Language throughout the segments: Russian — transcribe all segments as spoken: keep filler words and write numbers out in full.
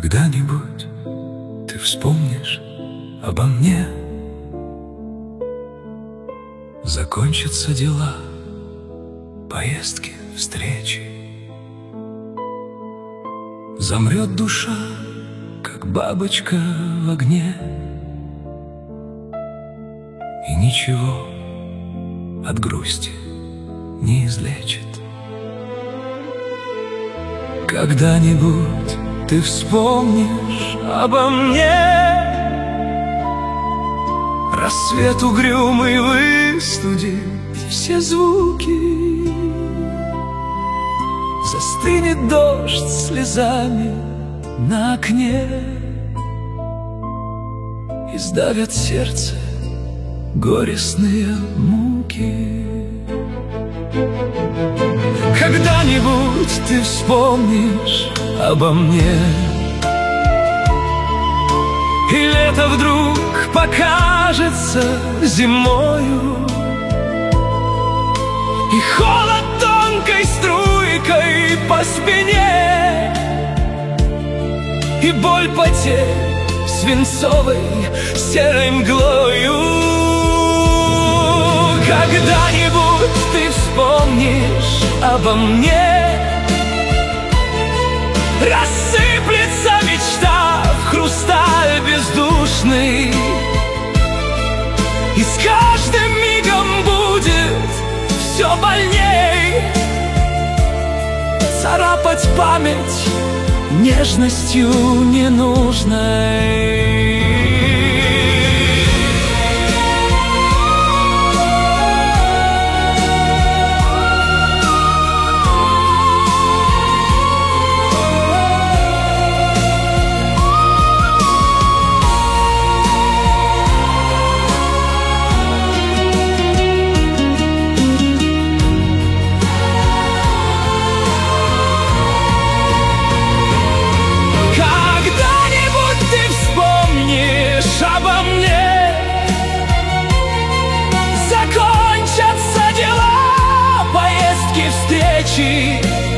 Когда-нибудь ты вспомнишь обо мне, закончатся дела, поездки, встречи. Замрет душа, как бабочка в огне, и ничего от грусти не излечит. Когда-нибудь ты вспомнишь обо мне, рассвет угрюмый выстудит все звуки, застынет дождь слезами на окне, и сдавят сердце горестные муки. Когда-нибудь ты вспомнишь обо мне, и лето вдруг покажется зимою, и холод тонкой струйкой по спине, и боль потерь свинцовой серой мглою. Когда-нибудь ты вспомнишь обо мне, рассыплется мечта в хрусталь бездушный, и с каждым мигом будет все больней царапать память нежностью ненужной. Обо мне закончатся дела, поездки, встречи.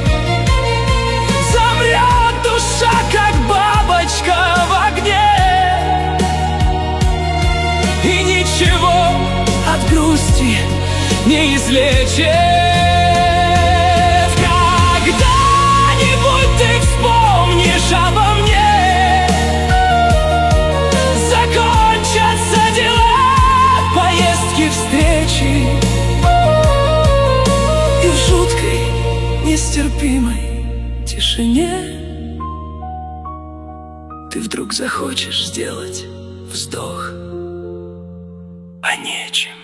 Замрет душа, как бабочка в огне, и ничего от грусти не излечит. Когда-нибудь ты вспомнишь обо мне, встречи, и в жуткой, нестерпимой тишине ты вдруг захочешь сделать вздох, а нечем.